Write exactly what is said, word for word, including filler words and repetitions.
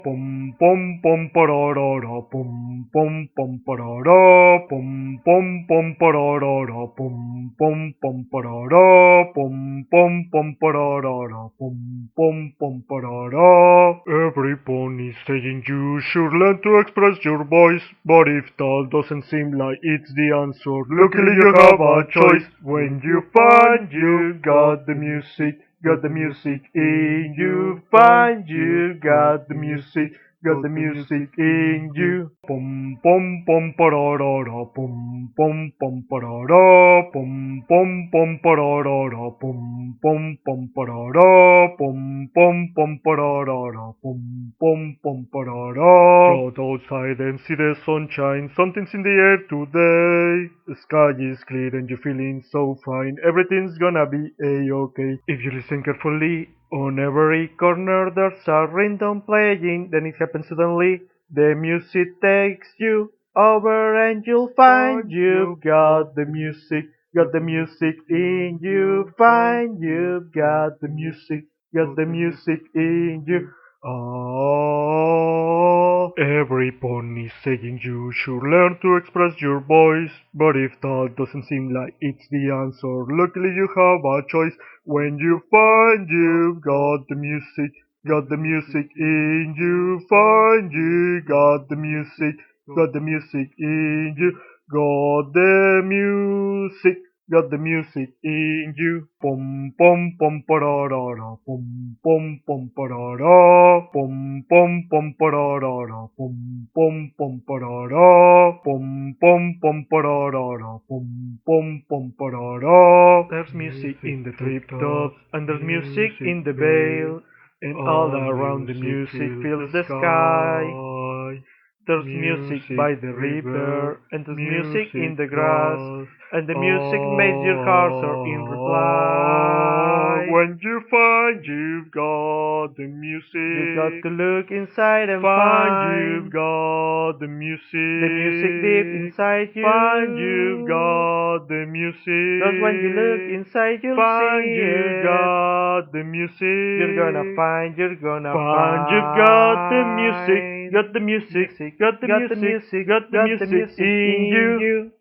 Pum pum pum pararara, pum pum pum parara, pum pum pum pararara, pum pum pum parara, pum pum pum pararara, pum pum pum parara. Every pony saying you should learn to express your voice, but if that doesn't seem like it's the answer, luckily you have a choice. When you find you got the music, got the music in you, find you got the music, got the music in you. Pum pum pum pararara, pum pum pum parara, pum pum pum pararara, pum pum pum parara, pum pum pum pararara, pum pum pum parara. Go outside and see the sunshine, something's in the air today. The sky is clear and you're feeling so fine, everything's gonna be a-okay. If you listen carefully, on every corner there's a ringtone playing, then it happens suddenly. The music takes you over and you'll find you've got the music, got the music in you, find you've got the music, got the music in you. Ah, every pony saying you should learn to express your voice, but if that doesn't seem like it's the answer, luckily you have a choice. When you find you've got the music, got the music in you, find you got the music, got the music in you, got the music, got the music in you. Pum pum pum pararara, pum pum pum parara, pum pum pum pararara, pum pum pum parara, pum pum pum pararara, pum pum pum parara. There's music in the treetops, and there's music in the vale, and all around the music fills the sky. There's music by the river, and there's music in the grass, and the music makes your heart soar in reply. When you find you've got the music, you've got to look inside and find, find you've got the music, the music deep inside you. Find you've got the music. Cause when you look inside you'll find see you got the music. You're gonna find, you're gonna find, find you've got the music, got the music, got the music, got the music in you.